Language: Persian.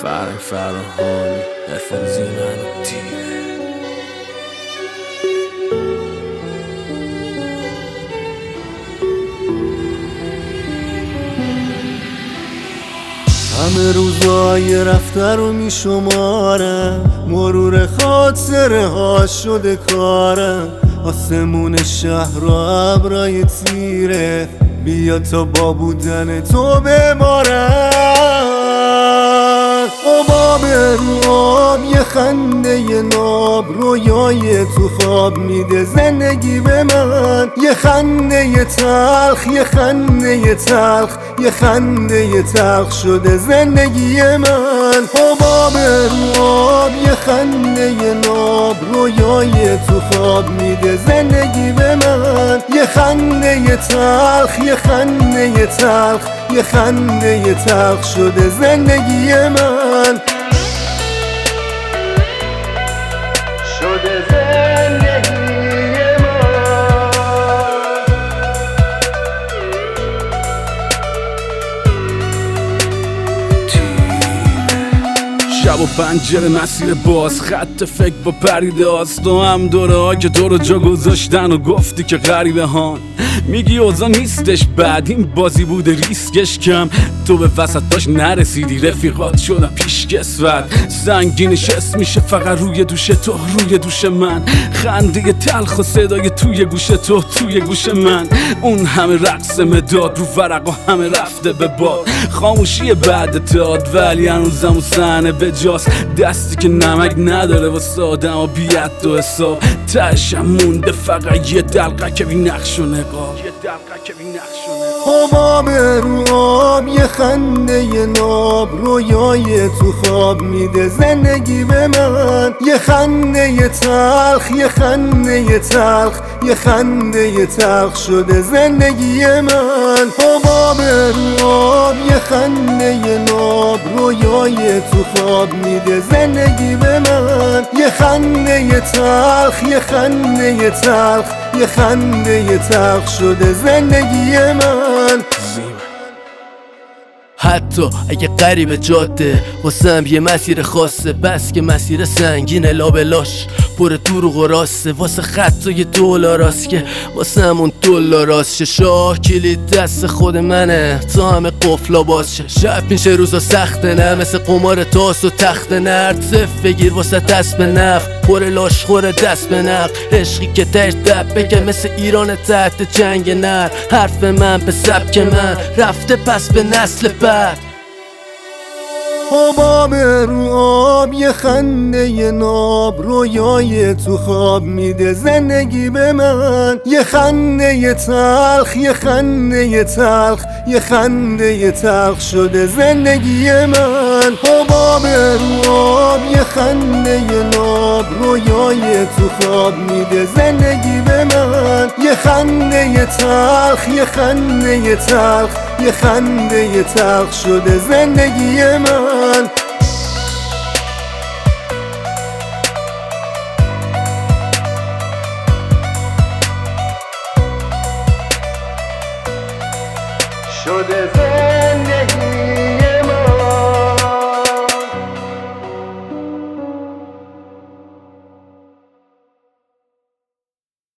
فرق فراهانی عرفان زیمن و تیره. همه روزای رفته رو می شمارم، مرور خاطره ها شده کارم. آسمون شهر و ابرای تیره، بیا تا با بودن تو بمارم. حباب رو آب یه خنده ناب، رویای تو خواب میده زندگی به من. یه خنده تلخ، یه خنده تلخ، یه خنده تلخ شده زندگی من. حباب رو آب یه خنده ناب، رویای تو خواب میده زندگی به من. یه خنده تلخ، یه خنده تلخ، یه خنده تلخ شده زندگی من. شده زندگی شب و پنجره مسیر باز، خط فکر با پریداز. تو هم دوره ها که تو رو جا گذاشتن و گفتی که غریبه هان. میگی اوضاع نیستش بعد، این بازی بوده ریسکش کم. تو به وسطاش نرسیدی، رفیقات شدن پیش کسوت. سنگینش اسم میشه فقط روی دوش تو، روی دوش من. خنده تلخ و صدای توی گوش تو، توی گوش من. اون همه رقص مداد رو ورق و همه رفته به باد. خاموشی بعد داد ولی هنوزم اون صحنه به جاست. دستی که نمک نداره واسه آدم و بیت و حساب. تهشم مونده فقط یه دلقه که بی نقش و نقاب. حباب رو آب یه خنده ناب، رویای تو خواب میده زندگی به من. یه خنده تلخ، یه خنده تلخ، یه خنده تلخ شده زندگی من. حباب رو آب یه خنده ناب، رویای تو خواب میده زندگی به من. یه خنده تلخ، یه خنده تلخ، یه خنده تلخ شده زندگی من. حتی اگه قریب جاده واسم یه مسیر خاصه، بس که مسیر سنگینه لابلاش پر دروغ و راسته. واسه خطای $، که واسه همون $. شاه کلید دست خود منه تا همه قفلا باز شه. شب میشه روزا سخته نه، مثل قمار تاس و تخت نرد. صف بگیر واسه دست به نفت، پر لاش خوره دست به نقل. عشقی که تش دب بگه مثل ایران تحت جنگ نر. حرف من به سبک من رفته پس به نسل بعد. حباب رو آب یه خنده ناب، رویای تو خواب میده زندگی به من. یه خنده تلخ، یه خنده تلخ، یه خنده تلخ شده زندگی من. حباب رو آب یه خنده ناب، رویای تو خواب میده زندگی به من. یه خنده تلخ، یه خنده تلخ، یه خنده تلخ شده زندگی من. شده